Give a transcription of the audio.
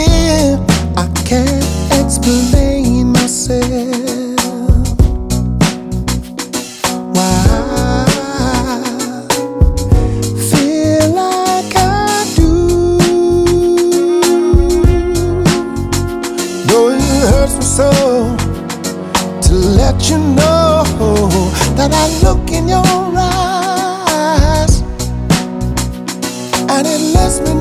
again. I can't explain myself. Why I feel like I do. Though it hurts me so to let you know that I look in your eyes, and it lets me